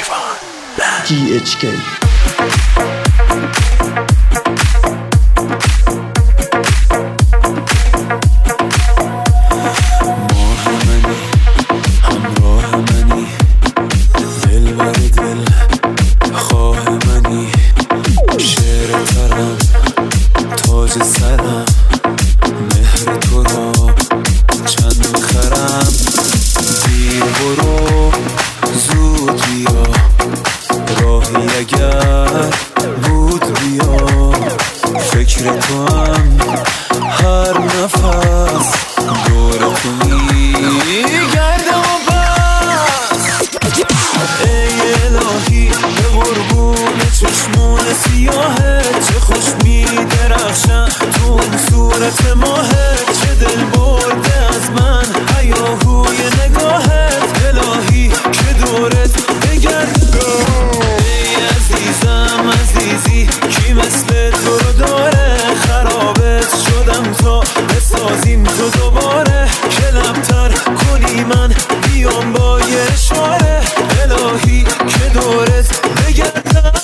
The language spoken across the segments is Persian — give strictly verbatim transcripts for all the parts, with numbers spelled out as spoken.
جی اچ کی. سرم مهر تو را چند خرم، دیر برو زود بیا، راهی اگر بود بیا، فکر تو هم هر نفس دور تو میگرده و بس. ای الهی به قربون چشمون سیاهت، چه خوش میدرخشن تو اون صورت ماهت، چه دل برده از من هیاهوی نگاهت. الهی که دورت بگردم، ای عزیزم عزیزی کی مثل تو رو داره، خرابت شدم تا بسازیم تو دوباره، که لبتر کنی من بیام با یه اشاره. الهی که دورت بگردم.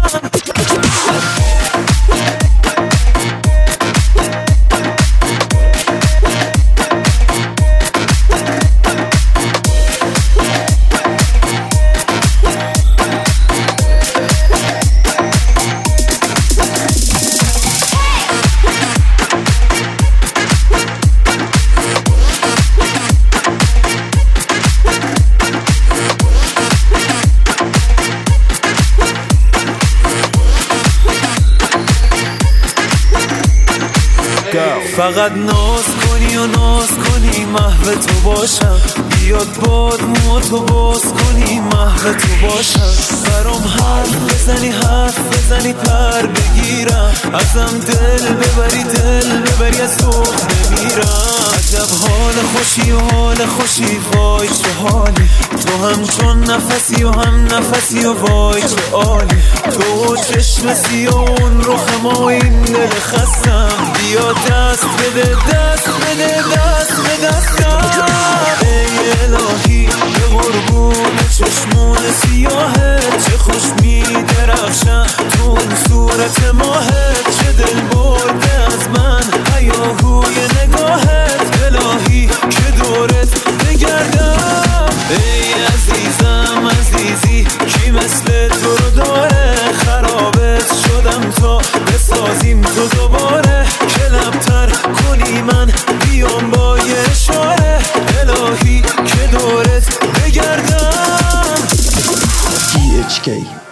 فقط ناز کنی و ناز کنی محو تو باشم، بیاد باد مو تو باز کنی محو تو باشم. برام حرف بزنی حرف بزنی پر بگیرم، ازم دل ببری دل ببری از تو بمیرم. عجب حال خوشی و حال خوشی وای چه حالی، تو هم چون نفسی و هم نفسی و وای چه عالی. تو چشم سیون رخ ما این دل خستم، بیا دست بده دست بده دست به دستم. ای الهی به قربون چشمون سیاهت، چه خوش میدرخشن تو اون صورت ماهت، چه دل برده از من هیاهوی نگاهت. الهی که دورت بگردم، ای عزیزم عزیزی کی مثل تو رو داره، خرابت شدم تا بسازیم تو دوباره، که لبتر کنی من بیام با یه اشاره. الهی که دورت بگردم. جی اچ کی.